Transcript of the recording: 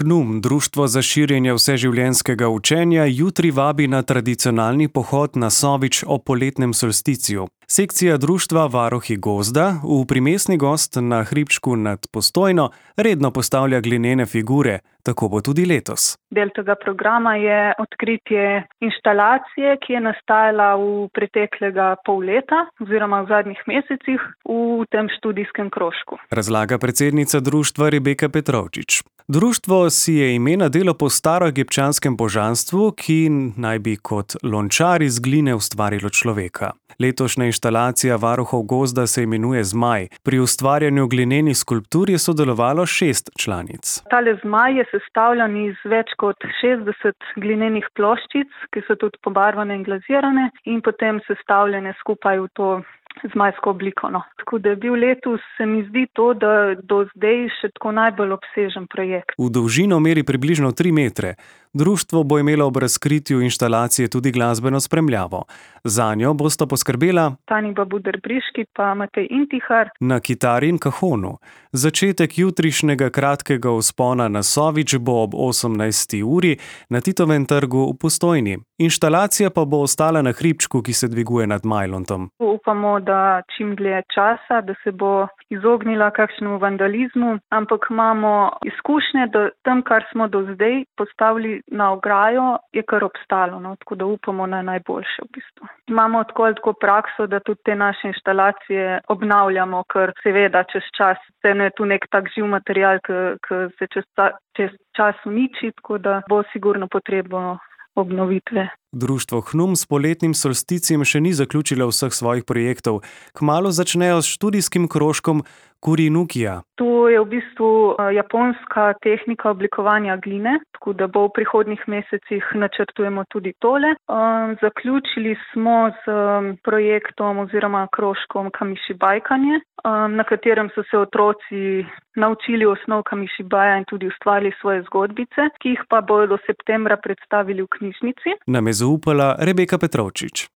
HNUM, Društvo za širjenje vseživljenjskega učenja, jutri vabi na tradicionalni pohod na Sovič ob poletnem solsticiju. Sekcija društva Varuhi gozda v primestni gozd na hribčku nad Postojno redno postavlja glinene figure, tako bo tudi letos. Del tega programa je odkritje inštalacije, ki je nastajala v preteklega pol leta oziroma v zadnjih mesecih v tem študijskem krožku. Razlaga predsednica društva Rebeka Petrovčič. Društvo si je ime nadelo po staroegipčanskem božanstvu, ki naj bi kot lončar iz gline ustvarilo človeka. Letošnja inštalacija Varuhov gozda se imenuje Zmaj. Pri ustvarjanju glinenih skulptur je sodelovalo 6 članic. Tale zmaj je sestavljen iz več kot 60 glinenih ploščic, ki so tudi pobarvane in glazirane in potem sestavljene skupaj v to zmajsko obliko. Tako da je bil letos, se mi zdi to, da do zdaj še tako najbolj obsežen projekt. V dolžino meri približno 3 metre. Društvo bo imelo ob razkritju inštalacije tudi glasbeno spremljavo. Zanjo bosta poskrbela Tani Babuder-Briški pa Matej Intihar na kitari in kahonu. Začetek jutrišnjega kratkega vzpona na Sovič bo ob 18. uri na Titovem trgu v Postojni. Inštalacija pa bo ostala na hribčku, ki se dviguje nad Majlontom. Upamo, da čim dlje časa, da se bo izognila kakšnemu vandalizmu, ampak imamo izkušnje, da tam, kar smo do zdaj postavili na ograjo, je kar obstalo, tako da upamo na najboljše v bistvu. Imamo tako prakso, da tudi te naše inštalacije obnavljamo, ker seveda čez čas je tu nek tak živ material, ki se čez čas uniči, tako da bo sigurno potrebno obnovitve. Društvo HNUM s poletnim solsticijem še ni zaključilo vseh svojih projektov. Kmalu začnejo s študijskim krožkom Kurinukija. To je v bistvu japonska tehnika oblikovanja gline, tako da bo v prihodnjih mesecih načrtujemo tudi tole. Zaključili smo z projektom oziroma krožkom kamišibajkanje, na katerem so se otroci naučili osnov kamišibaja in tudi ustvarili svoje zgodbice, ki jih pa bodo do septembra predstavili v knjižnici. Nam je zaupala Rebeka Petrovčič.